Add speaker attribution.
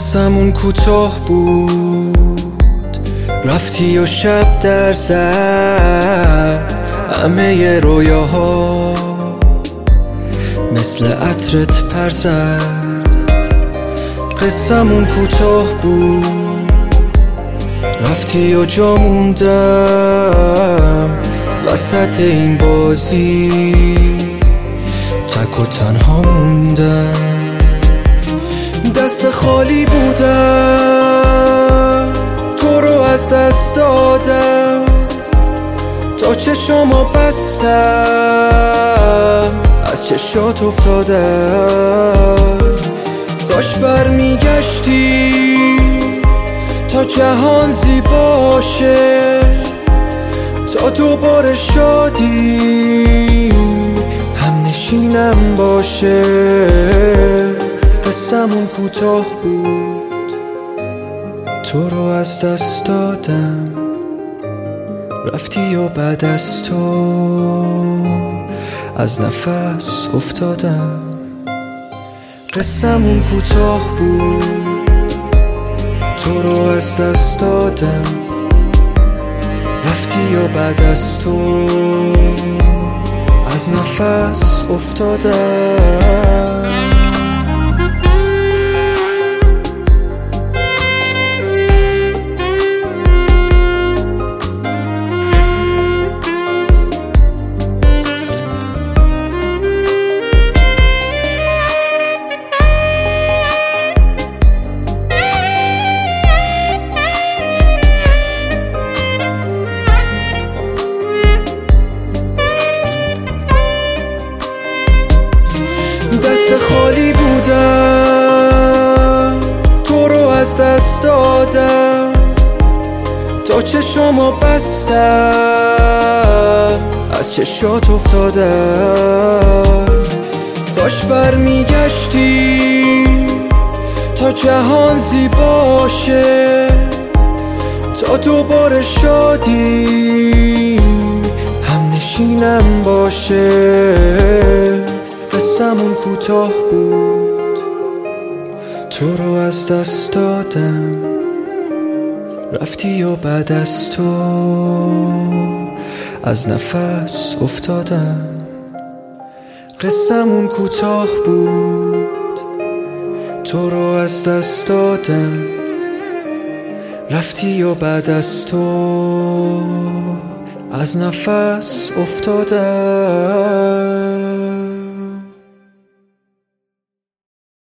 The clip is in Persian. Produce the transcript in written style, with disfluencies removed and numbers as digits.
Speaker 1: قصه‌مون کوتاه بود، رفتی و شب در زد همه رویاها مثل عطرت پر زد. قصه‌مون کوتاه بود، رفتی و جا موندم وسط این بازی، تک و تنها موندم. دست خالی بودم، تو رو از دست دادم، تا چشمو بستم از چشات افتادم. کاش برمیگشتی تا جهان زیباشه، تا دوباره شادی هم نشینم باشه. قصه‌مون کوتاه بود، تو رو از دست دادم، رفتی و بعد از تو از نفس افتادم. قصه‌مون کوتاه بود، تو رو از دست دادم، رفتی و بعد از تو از نفس افتادم. دست خالی بودم، تو رو از دست دادم، تا چشمو بستم از چشات افتادم. کاش برمیگشتی تا جهان زیباشه، تا دوباره شادی هم نشینم باشه. قصه‌مون کوتاه بود، تو رو از دست دادم، رفتی و بعد از تو از نفس افتادم. قصه‌مون کوتاه بود، تو رو از دست دادم، رفتی و بعد از تو از نفس افتادم.